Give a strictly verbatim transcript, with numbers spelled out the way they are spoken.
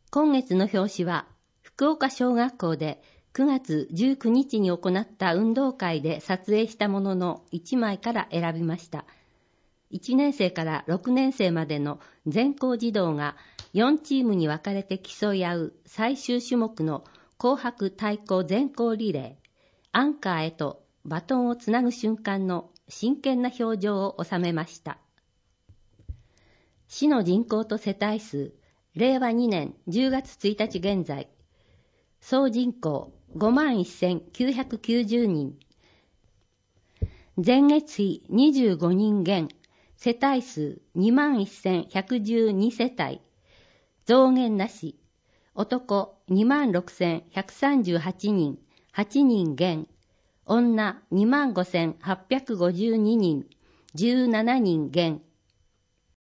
今月の表紙は、福岡小学校でくがつじゅうくにちに行った運動会で撮影したもののいちまいから選びました。いちねん生からろくねん生までの全校児童がよんチームに分かれて競い合う最終種目の紅白対抗全校リレー、アンカーへとバトンをつなぐ瞬間の真剣な表情を収めました。市の人口と世帯数、れいわにねんじゅうがつついたち現在、総人口ごまんせんきゅうひゃくきゅうじゅうにん、前月比にじゅうごにん減、世帯数にまんせんひゃくじゅうにせたい、増減なし、男にまんろくせんひゃくさんじゅうはちにん、はちにん減、女にまんごせんはっぴゃくごじゅうににん、じゅうななにん減、